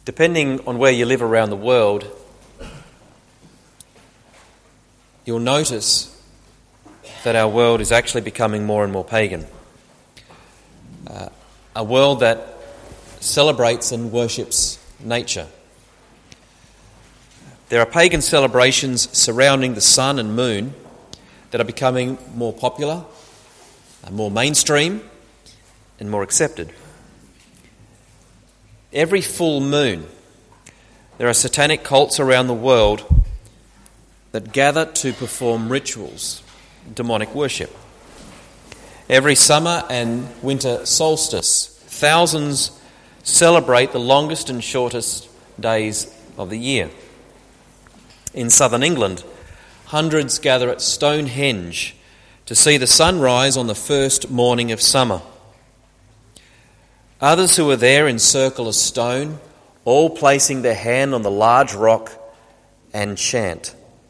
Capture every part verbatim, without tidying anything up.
Depending on where you live around the world, you'll notice that our world is actually becoming more and more pagan. Uh, a world that celebrates and worships nature. There are pagan celebrations surrounding the sun and moon that are becoming more popular, more mainstream, and more accepted. Every full moon, there are satanic cults around the world that gather to perform rituals, demonic worship. Every summer and winter solstice, thousands celebrate the longest and shortest days of the year. In southern England, hundreds gather at Stonehenge to see the sun rise on the first morning of summer. Others who are there encircle a stone, all placing their hand on the large rock and chant.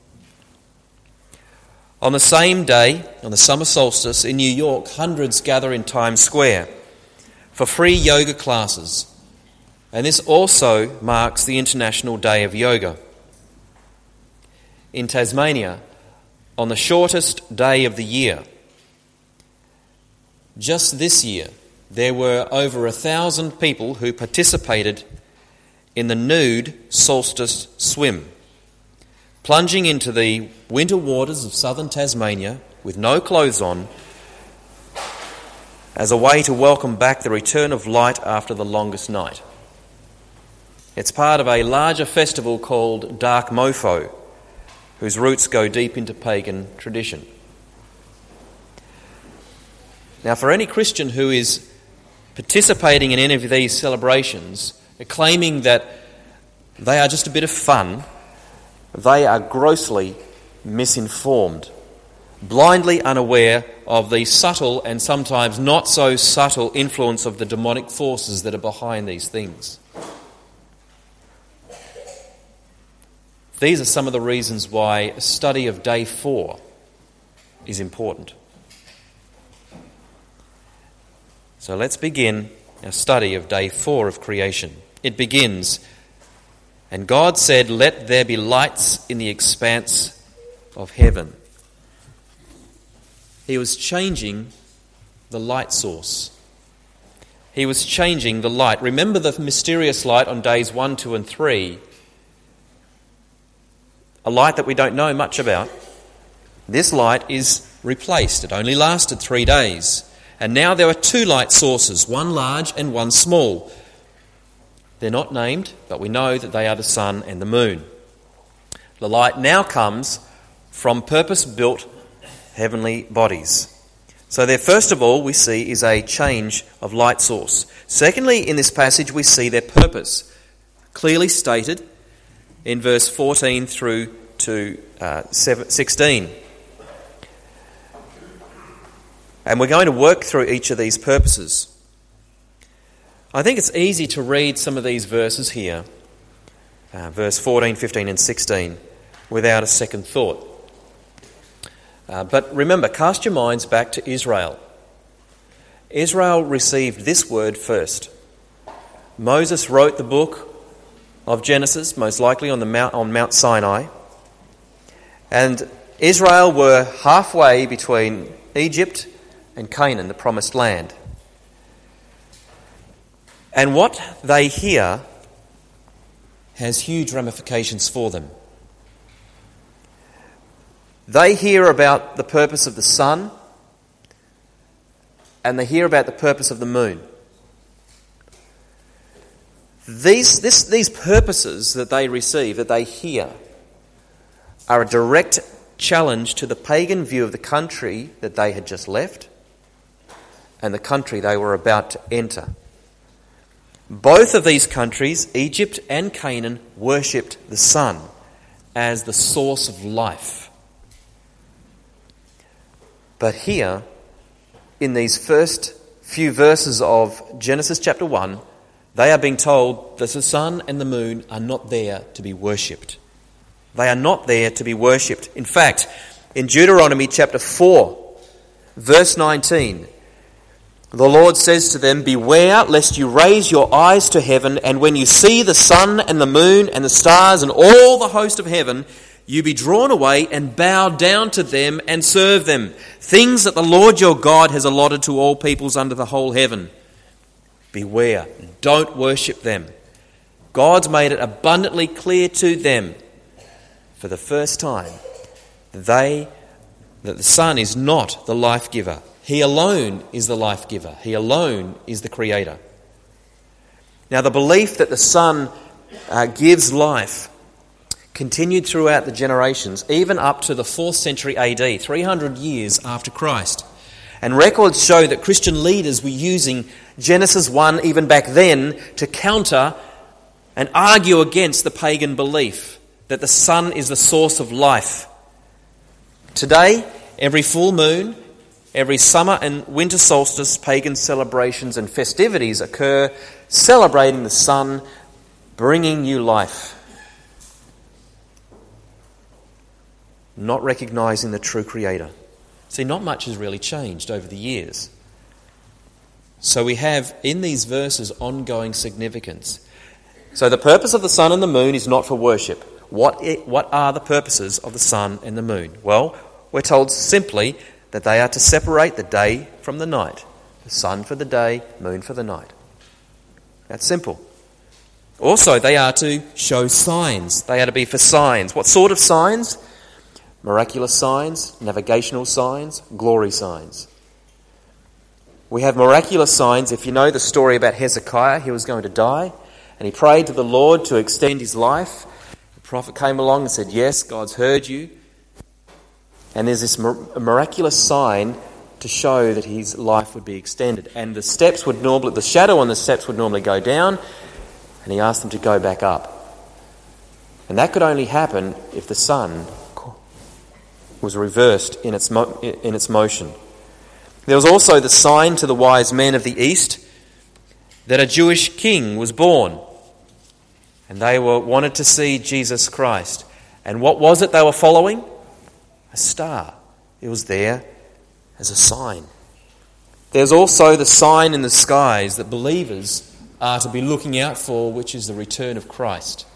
On the same day, on the summer solstice in New York, hundreds gather in Times Square for free yoga classes, and this also marks the International Day of Yoga. In Tasmania, on the shortest day of the year, just this year, there were over a thousand people who participated in the nude solstice swim, plunging into the winter waters of southern Tasmania with no clothes on as a way to welcome back the return of light after the longest night. It's part of a larger festival called Dark Mofo, whose roots go deep into pagan tradition. Now, for any Christian who is participating in any of these celebrations, claiming that they are just a bit of fun, they are grossly misinformed, blindly unaware of the subtle and sometimes not so subtle influence of the demonic forces that are behind these things. These are some of the reasons why a study of day four is important. So let's begin our study of day four of creation. It begins, "And God said, 'Let there be lights in the expanse of heaven.'" He was changing the light source. He was changing the light. Remember the mysterious light on days one, two, and three. A light that we don't know much about. This light is replaced. It only lasted three days. And now there are two light sources, one large and one small. They're not named, but we know that they are the sun and the moon. The light now comes from purpose-built heavenly bodies. So there, first of all, we see is a change of light source. Secondly, in this passage, we see their purpose, clearly stated in verse fourteen through to uh, sixteen. And we're going to work through each of these purposes. I think it's easy to read some of these verses here, uh, verse fourteen, fifteen and sixteen, without a second thought. Uh, but remember, cast your minds back to Israel. Israel received this word first. Moses wrote the book of Genesis, most likely on the Mount, on Mount Sinai. And Israel were halfway between Egypt and Canaan, the promised land. And what they hear has huge ramifications for them. They hear about the purpose of the sun, and they hear about the purpose of the moon. These, this, these purposes that they receive, that they hear, are a direct challenge to the pagan view of the country that they had just left and the country they were about to enter. Both of these countries, Egypt and Canaan, worshipped the sun as the source of life. But here, in these first few verses of Genesis chapter one, they are being told that the sun and the moon are not there to be worshipped. They are not there to be worshipped. In fact, in Deuteronomy chapter four, verse nineteen, The Lord says to them, "Beware lest you raise your eyes to heaven, and when you see the sun and the moon and the stars and all the host of heaven, you be drawn away and bow down to them and serve them, things that the Lord your God has allotted to all peoples under the whole heaven. Beware, don't worship them." God's made it abundantly clear to them for the first time they that the Son is not the life giver. He alone is the life giver. He alone is the creator. Now, the belief that the Son uh, gives life continued throughout the generations, even up to the fourth century A D, three hundred years after Christ. And records show that Christian leaders were using Genesis one even back then to counter and argue against the pagan belief that the Son is the source of life. Today, every full moon, every summer and winter solstice, pagan celebrations and festivities occur celebrating the Son bringing new life, not recognising the true Creator. See, not much has really changed over the years. So we have in these verses ongoing significance. So the purpose of the sun and the moon is not for worship. What, it, what are the purposes of the sun and the moon? Well, we're told simply that they are to separate the day from the night. The sun for the day, moon for the night. That's simple. Also, they are to show signs. They are to be for signs. What sort of signs? Miraculous signs, navigational signs, glory signs. We have miraculous signs. If you know the story about Hezekiah, he was going to die, and he prayed to the Lord to extend his life. The prophet came along and said, "Yes, God's heard you." And there's this miraculous sign to show that his life would be extended. And the steps would normally, the shadow on the steps would normally go down, and he asked them to go back up. And that could only happen if the sun was reversed in its mo- in its motion. There was also the sign to the wise men of the east that a Jewish king was born, and they were wanted to see Jesus Christ. And what was it they were following? A star. It was there as a sign. There's also the sign in the skies that believers are to be looking out for, which is the return of Christ.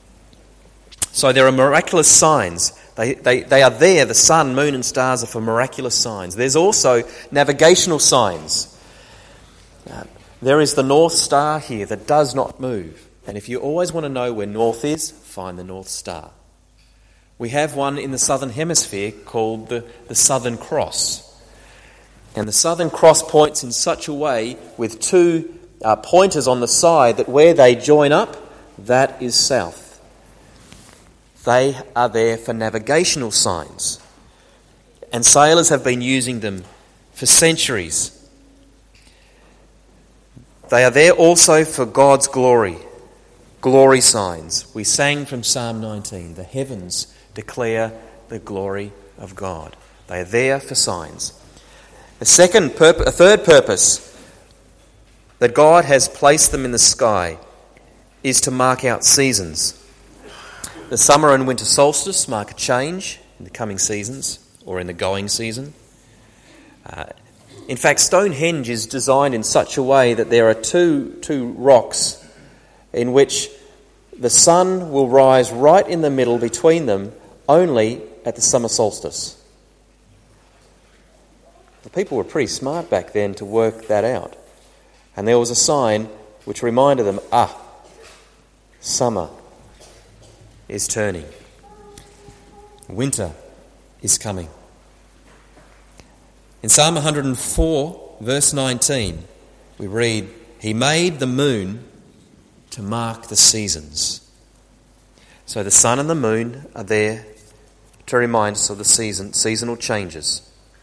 So there are miraculous signs. They, they, they are there. The sun, moon and stars are for miraculous signs. There's also navigational signs. Uh, there is the North Star here that does not move. And if you always want to know where north is, find the North Star. We have one in the Southern Hemisphere called the, the Southern Cross. And the Southern Cross points in such a way with two uh, pointers on the side that where they join up, that is south. They are there for navigational signs. And sailors have been using them for centuries. They are there also for God's glory. Glory signs. We sang from Psalm nineteen, the heavens declare the glory of God. They are there for signs. A second, purpo- a third purpose that God has placed them in the sky is to mark out seasons. The summer and winter solstice mark a change in the coming seasons or in the going season. Uh, in fact, Stonehenge is designed in such a way that there are two, two rocks in which the sun will rise right in the middle between them only at the summer solstice. The people were pretty smart back then to work that out. And there was a sign which reminded them, ah, summer is turning. Winter is coming. In Psalm one hundred four, verse nineteen, we read, "He made the moon to mark the seasons." So the sun and the moon are there to remind us of the season, seasonal changes.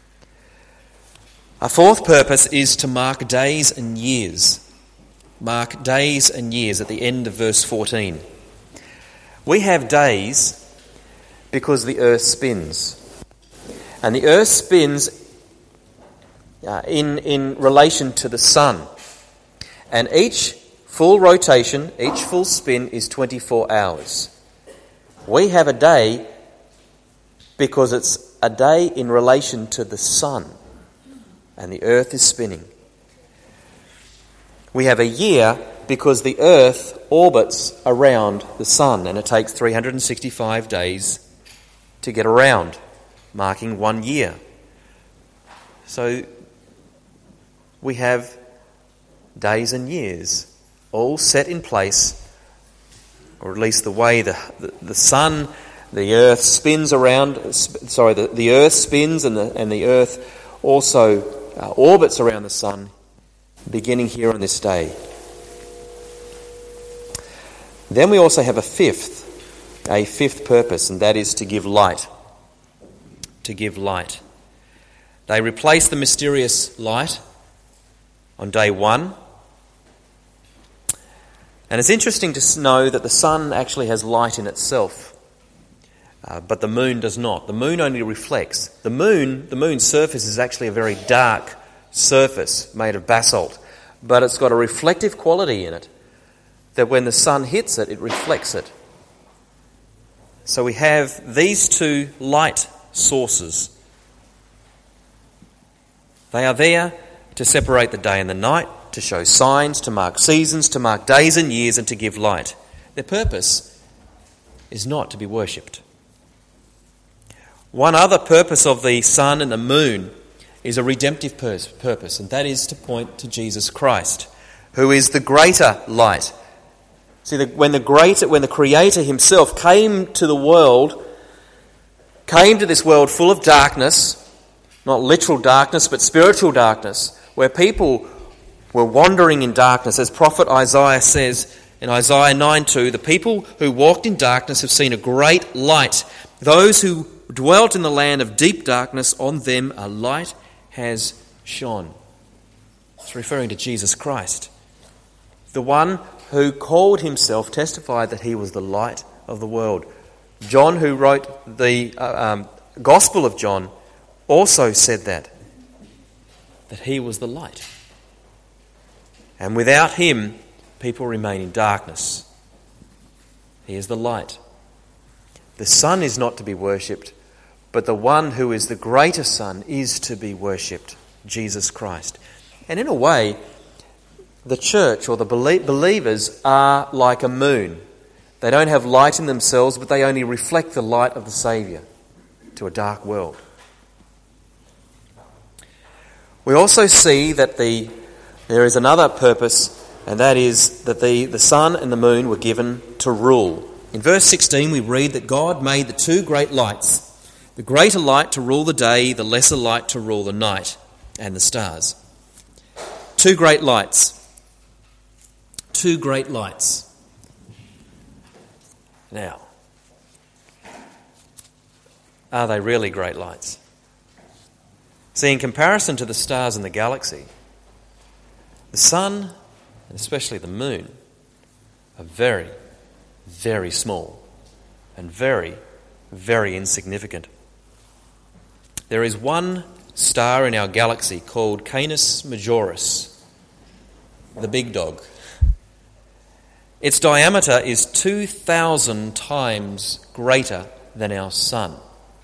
A fourth purpose is to mark days and years. Mark days and years at the end of verse fourteen. We have days because the earth spins. And the earth spins uh, in, in relation to the sun. And each full rotation, each full spin is twenty-four hours. We have a day because it's a day in relation to the sun. And the earth is spinning. We have a year because the earth orbits around the sun, and it takes three hundred sixty-five days to get around, marking one year. So we have days and years all set in place, or at least the way the, the, the sun, the earth spins around, sorry, the, the earth spins and the, and the earth also uh, orbits around the sun, beginning here on this day. Then we also have a fifth, a fifth purpose, and that is to give light. To give light. They replace the mysterious light on day one. And it's interesting to know that the sun actually has light in itself, uh, but the moon does not. The moon only reflects. The moon, the moon's surface is actually a very dark surface made of basalt, but it's got a reflective quality in it, that when the sun hits it, it reflects it. So we have these two light sources. They are there to separate the day and the night, to show signs, to mark seasons, to mark days and years, and to give light. Their purpose is not to be worshipped. One other purpose of the sun and the moon is a redemptive purpose, and that is to point to Jesus Christ, who is the greater light. See, the, when the greater, when the Creator himself came to the world, came to this world full of darkness, not literal darkness, but spiritual darkness, where people were wandering in darkness. As prophet Isaiah says in Isaiah nine two, the people who walked in darkness have seen a great light. Those who dwelt in the land of deep darkness, on them a light has shone. It's referring to Jesus Christ. The one who called himself testified that he was the light of the world. John, who wrote the uh, um, Gospel of John, also said that, that he was the light. And without him, people remain in darkness. He is the light. The Son is not to be worshipped, but the one who is the greater Son is to be worshipped, Jesus Christ. And in a way, the church or the believers are like a moon. They don't have light in themselves, but they only reflect the light of the Saviour to a dark world. We also see that the there is another purpose, and that is that the, the sun and the moon were given to rule. In verse sixteen we read that God made the two great lights, the greater light to rule the day, the lesser light to rule the night, and the stars. Two great lights. Two great lights. Now, are they really great lights? See, in comparison to the stars in the galaxy, the sun, and especially the moon, are very, very small and very, very insignificant. There is one star in our galaxy called Canis Majoris, the big dog. Its diameter is two thousand times greater than our sun.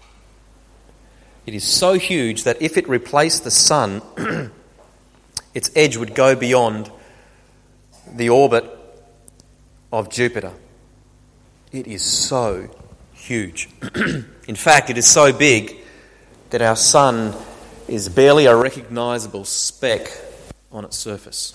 It is so huge that if it replaced the sun, its edge would go beyond the orbit of Jupiter. It is so huge. In fact, it is so big that our sun is barely a recognisable speck on its surface.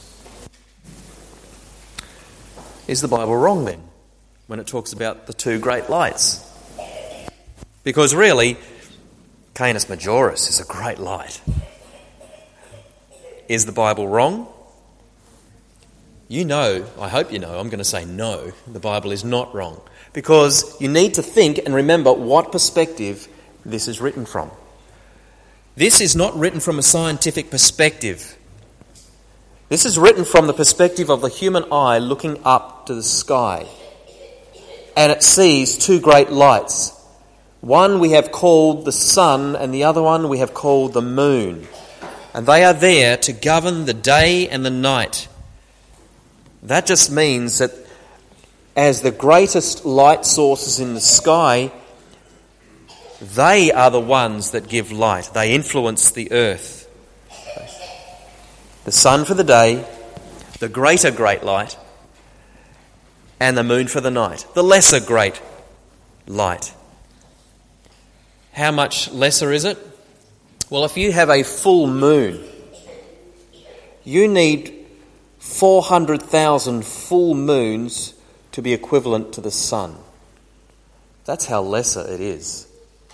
Is the Bible wrong then when it talks about the two great lights? Because really, Canis Majoris is a great light. Is the Bible wrong? You know, I hope you know, I'm going to say no, the Bible is not wrong. Because you need to think and remember what perspective this is written from. This is not written from a scientific perspective. This is written from the perspective of the human eye looking up to the sky. And it sees two great lights. One we have called the sun, and the other one we have called the moon. And they are there to govern the day and the night. That just means that as the greatest light sources in the sky, they are the ones that give light. They influence the earth. The sun for the day, the greater great light, and the moon for the night, the lesser great light. How much lesser is it? Well, if you have a full moon, you need four hundred thousand full moons to be equivalent to the sun. That's how lesser it is.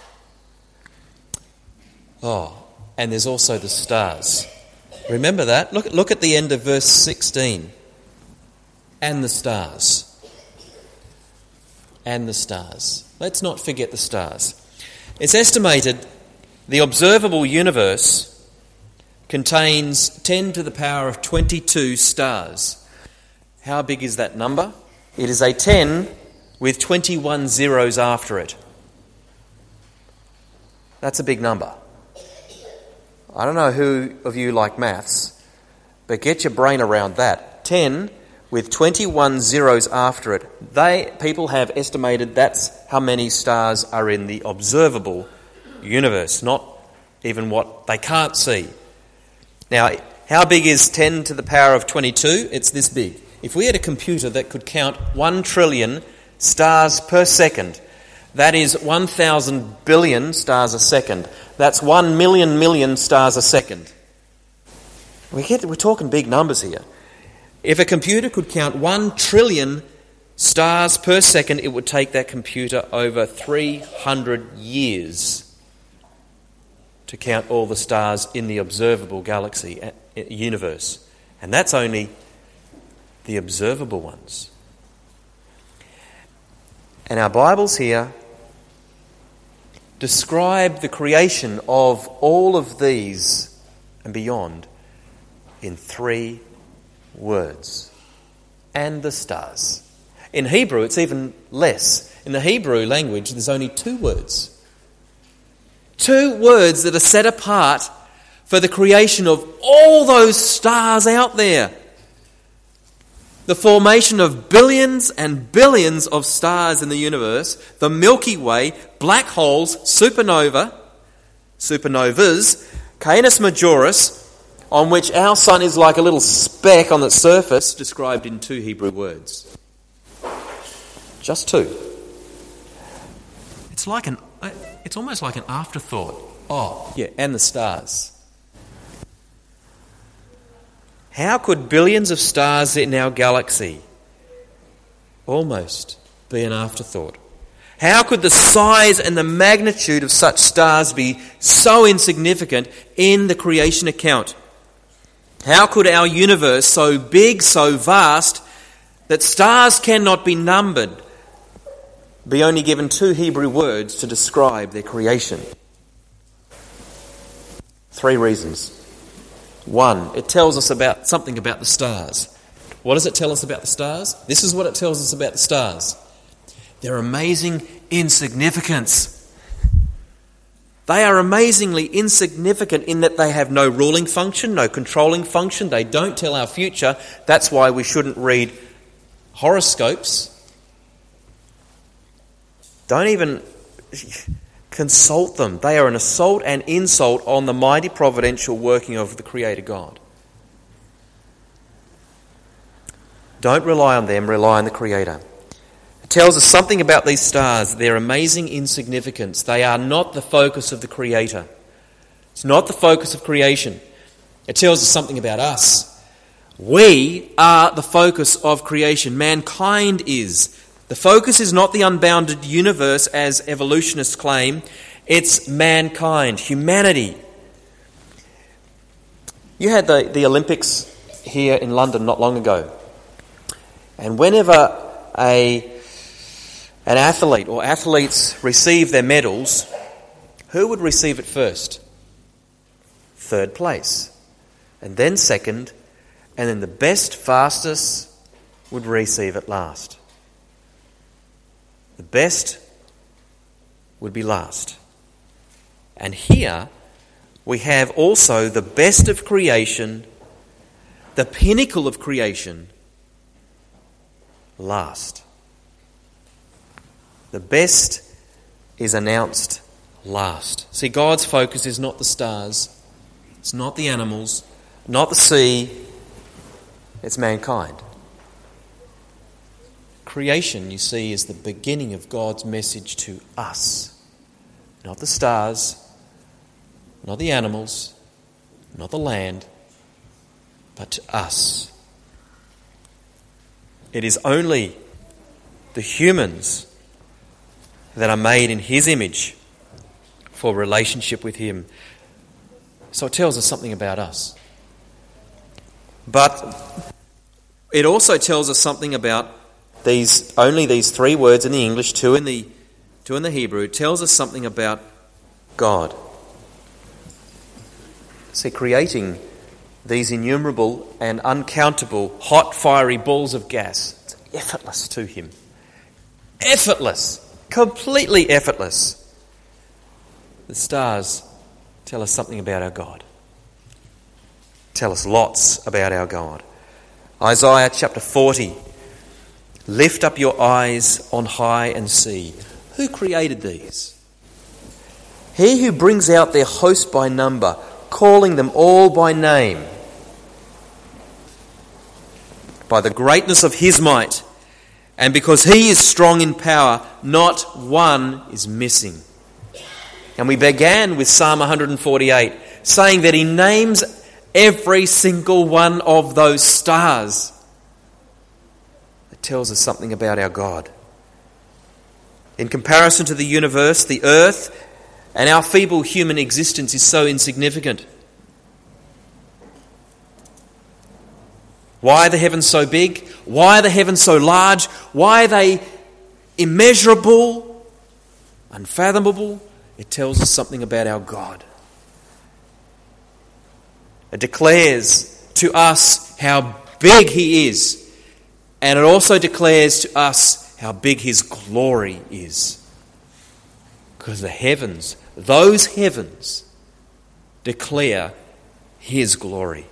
Oh, and there's also the stars. Remember that? Look, look at the end of verse sixteen. And the stars. And the stars. Let's not forget the stars. It's estimated the observable universe contains ten to the power of twenty-two stars. How big is that number? It is a ten with twenty-one zeros after it. That's a big number. I don't know who of you like maths, but get your brain around that. ten with twenty-one zeros after it. They people have estimated that's how many stars are in the observable universe, not even what they can't see. Now, how big is ten to the power of twenty-two? It's this big. If we had a computer that could count one trillion stars per second, that is one thousand billion stars a second. That's one million million stars a second. We get, we're talking big numbers here. If a computer could count one trillion stars per second, it would take that computer over three hundred years to count all the stars in the observable galaxy universe. And that's only the observable ones. And our Bibles here describe the creation of all of these and beyond in three words. And the stars. In Hebrew, it's even less. In the Hebrew language, there's only two words. Two words that are set apart for the creation of all those stars out there. The formation of billions and billions of stars in the universe, the Milky Way, black holes, supernova, supernovas, Canis Majoris, on which our sun is like a little speck on its surface, described in two Hebrew words. Just two. It's like an, it's almost like an afterthought. Oh, yeah, and the stars. How could billions of stars in our galaxy almost be an afterthought? How could the size and the magnitude of such stars be so insignificant in the creation account? How could our universe, so big, so vast, that stars cannot be numbered, be only given two Hebrew words to describe their creation? Three reasons. One, it tells us about something about the stars. What does it tell us about the stars? This is what it tells us about the stars. Their amazing insignificance. They are amazingly insignificant in that they have no ruling function, no controlling function. They don't tell our future. That's why we shouldn't read horoscopes. Don't even consult them. They are an assault and insult on the mighty providential working of the Creator God. Don't rely on them, rely on the Creator. It tells us something about these stars, their amazing insignificance. They are not the focus of the Creator. It's not the focus of creation. It tells us something about us. We are the focus of creation. Mankind is. The focus is not the unbounded universe as evolutionists claim. It's mankind, humanity. You had the, the Olympics here in London not long ago. And whenever a an athlete or athletes receive their medals, who would receive it first? Third place. And then second. And then the best, fastest would receive it last. The best would be last. And here we have also the best of creation, the pinnacle of creation, last. The best is announced last. See, God's focus is not the stars, it's not the animals, not the sea, It's mankind. Creation, you see, is the beginning of God's message to us. Not the stars, not the animals, not the land, but to us. It is only the humans that are made in His image for relationship with Him. So it tells us something about us. But it also tells us something about these, only these three words in the English, two in the, two in the Hebrew, tells us something about God. See, creating these innumerable and uncountable hot, fiery balls of gas, it's effortless to Him. Effortless. Completely effortless. The stars tell us something about our God. Tell us lots about our God. Isaiah chapter forty. Lift up your eyes on high and see. Who created these? He who brings out their host by number, calling them all by name. By the greatness of His might, and because He is strong in power, not one is missing. And we began with Psalm one forty-eight, saying that He names every single one of those stars. It tells us something about our God. In comparison to the universe, the earth and our feeble human existence is so insignificant. Why are the heavens so big? Why are the heavens so large? Why are they immeasurable, unfathomable? It tells us something about our God. It declares to us how big He is. And it also declares to us how big His glory is. Because the heavens, those heavens, declare His glory.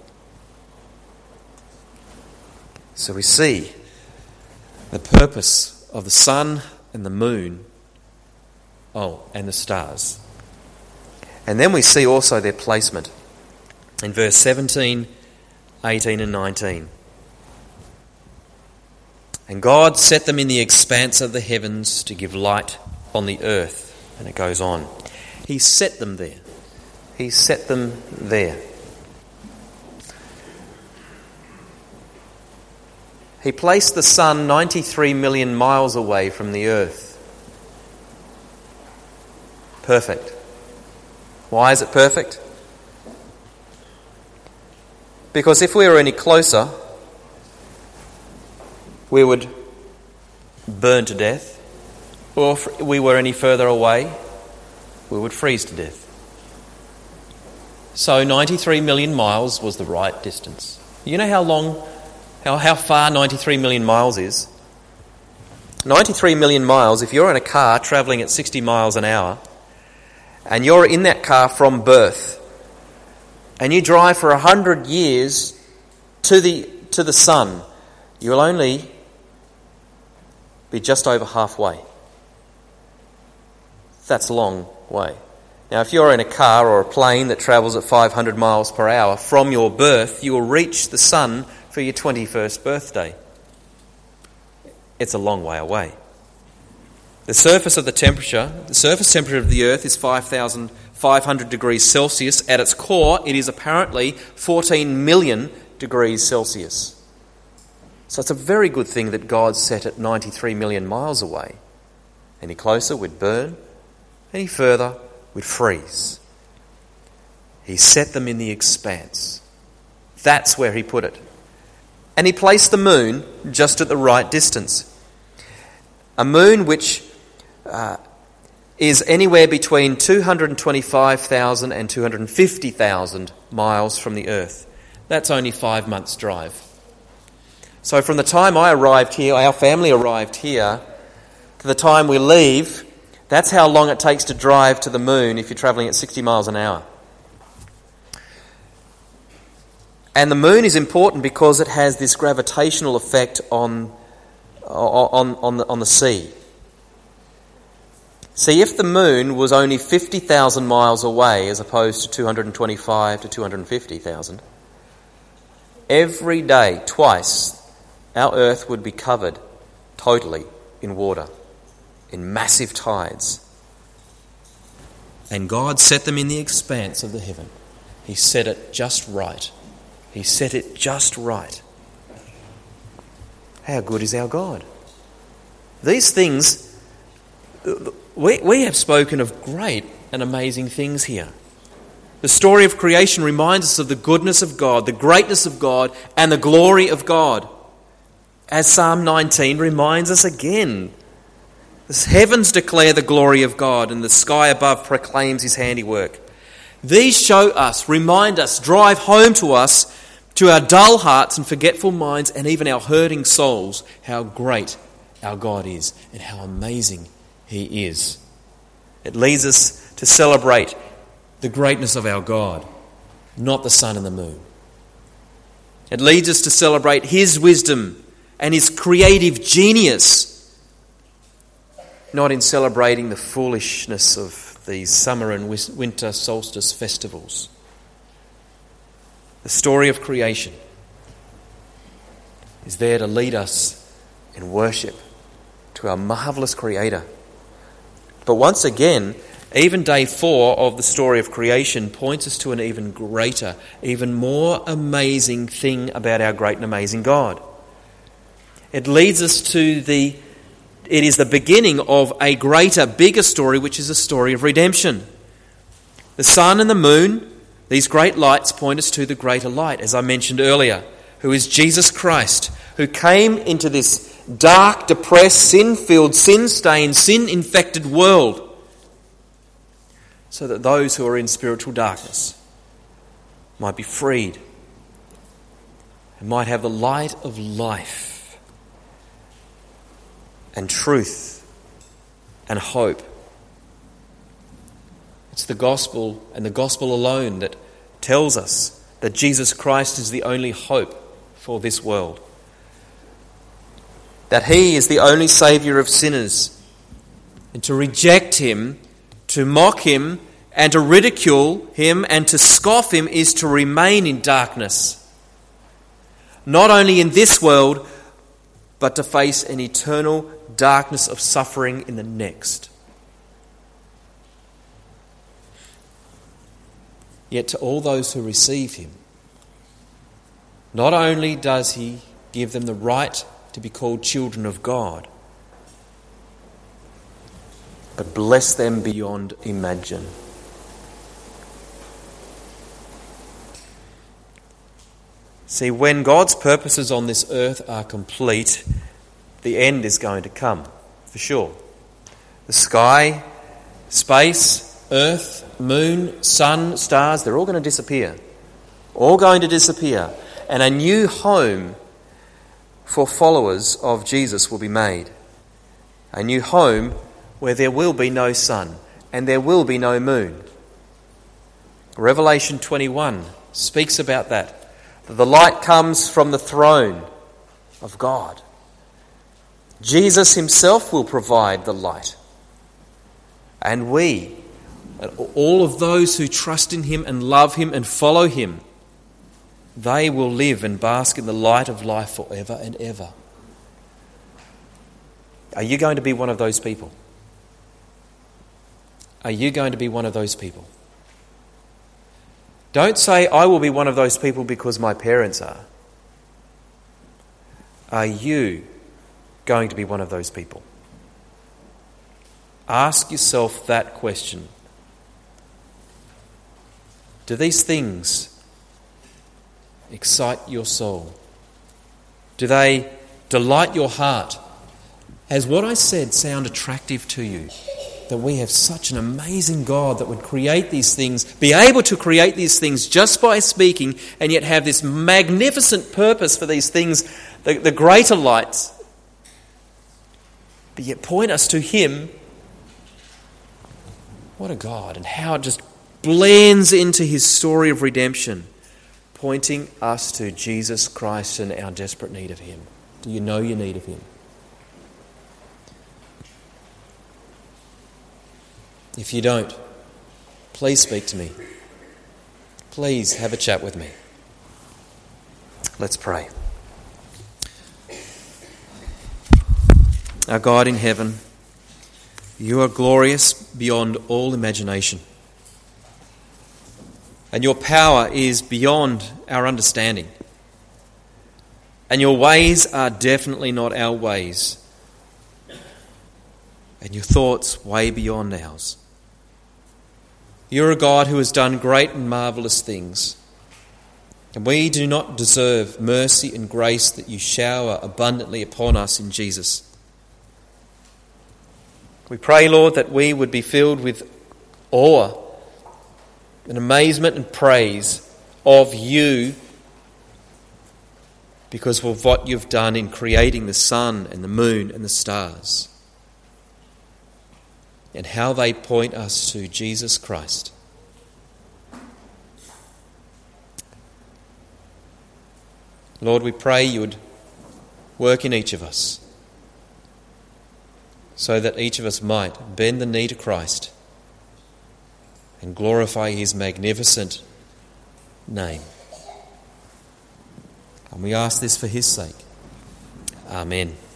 So we see the purpose of the sun and the moon, oh, and the stars. And then we see also their placement in verse seventeen, eighteen and nineteen. And God set them in the expanse of the heavens to give light on the earth. And it goes on. He set them there. He set them there. He placed the sun ninety-three million miles away from the earth. Perfect. Why is it perfect? Because if we were any closer, we would burn to death. Or if we were any further away, we would freeze to death. So ninety-three million miles was the right distance. You know how long, how, how far ninety-three million miles is? ninety-three million miles, if you're in a car travelling at sixty miles an hour, and you're in that car from birth, and you drive for a hundred years to the to the sun, you'll only be just over halfway. That's a long way. Now, if you're in a car or a plane that travels at five hundred miles per hour, from your birth, you will reach the sun for your twenty-first birthday. It's a long way away. The surface of the temperature, the surface temperature of the earth is five thousand five hundred degrees Celsius. At its core, it is apparently fourteen million degrees Celsius. So it's a very good thing that God set it ninety-three million miles away. Any closer, we'd burn. Any further, we'd freeze. He set them in the expanse. That's where He put it. And He placed the moon just at the right distance. A moon which uh, is anywhere between two hundred twenty-five thousand and two hundred fifty thousand miles from the earth. That's only five months' drive. So from the time I arrived here, our family arrived here, to the time we leave, that's how long it takes to drive to the moon if you're travelling at sixty miles an hour. And the moon is important because it has this gravitational effect on, on, on, the, on the sea. See, if the moon was only fifty thousand miles away as opposed to two hundred twenty-five to two hundred fifty thousand, every day, twice, our earth would be covered totally in water, in massive tides. And God set them in the expanse of the heaven. He set it just right. He set it just right. How good is our God? These things, we, we have spoken of great and amazing things here. The story of creation reminds us of the goodness of God, the greatness of God, and the glory of God. As Psalm nineteen reminds us again, the heavens declare the glory of God, and the sky above proclaims his handiwork. These show us, remind us, drive home to us, to our dull hearts and forgetful minds, and even our hurting souls, how great our God is and how amazing he is. It leads us to celebrate the greatness of our God, not the sun and the moon. It leads us to celebrate his wisdom and his creative genius, not in celebrating the foolishness of these summer and winter solstice festivals. The story of creation is there to lead us in worship to our marvellous Creator. But once again, even day four of the story of creation points us to an even greater, even more amazing thing about our great and amazing God. It leads us to the, it is the beginning of a greater, bigger story, which is a story of redemption. The sun and the moon, these great lights, point us to the greater light, as I mentioned earlier, who is Jesus Christ, who came into this dark, depressed, sin-filled, sin-stained, sin-infected world so that those who are in spiritual darkness might be freed and might have the light of life and truth and hope. It's the gospel and the gospel alone that tells us that Jesus Christ is the only hope for this world. That he is the only saviour of sinners. And to reject him, to mock him, and to ridicule him, and to scoff him is to remain in darkness. Not only in this world, but to face an eternal darkness of suffering in the next. Yet to all those who receive him, not only does he give them the right to be called children of God, but bless them beyond imagine. See, when God's purposes on this earth are complete, the end is going to come, for sure. The sky, space, earth, moon, sun, stars, they're all going to disappear. All going to disappear. And a new home for followers of Jesus will be made. A new home where there will be no sun and there will be no moon. Revelation twenty-one speaks about that. The light comes from the throne of God. Jesus himself will provide the light. And we, all of those who trust in him and love him and follow him, they will live and bask in the light of life forever and ever. Are you going to be one of those people? Are you going to be one of those people? Don't say, I will be one of those people because my parents are. Are you going to be one of those people? Ask yourself that question. Do these things excite your soul? Do they delight your heart? Has what I said sound attractive to you? That we have such an amazing God that would create these things, be able to create these things just by speaking, and yet have this magnificent purpose for these things, the, the greater lights, but yet point us to him. What a God, and how it just blends into his story of redemption, pointing us to Jesus Christ and our desperate need of him. Do you know your need of him? If you don't, please speak to me. Please have a chat with me. Let's pray. Our God in heaven, you are glorious beyond all imagination. And your power is beyond our understanding. And your ways are definitely not our ways. And your thoughts way beyond ours. You're a God who has done great and marvellous things. And we do not deserve mercy and grace that you shower abundantly upon us in Jesus. We pray, Lord, that we would be filled with awe and amazement and praise of you because of what you've done in creating the sun and the moon and the stars, and how they point us to Jesus Christ. Lord, we pray you would work in each of us so that each of us might bend the knee to Christ and glorify his magnificent name. And we ask this for his sake. Amen.